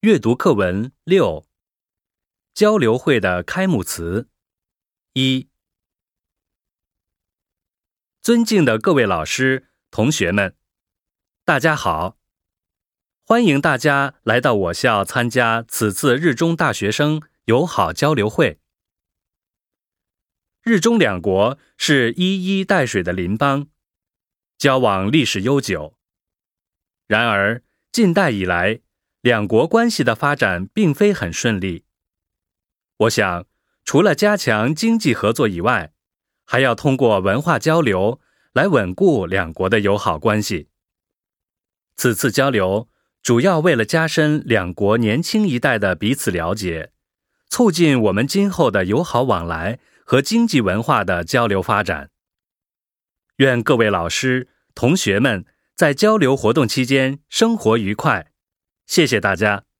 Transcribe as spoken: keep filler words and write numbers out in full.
阅读课文六，交流会的开幕词。一，尊敬的各位老师、同学们，大家好！欢迎大家来到我校参加此次日中大学生友好交流会。日中两国是依依带水的邻邦，交往历史悠久。然而，近代以来，两国关系的发展并非很顺利。我想，除了加强经济合作以外，还要通过文化交流来稳固两国的友好关系。此次交流主要为了加深两国年轻一代的彼此了解，促进我们今后的友好往来和经济文化的交流发展。愿各位老师、同学们在交流活动期间生活愉快。谢谢大家。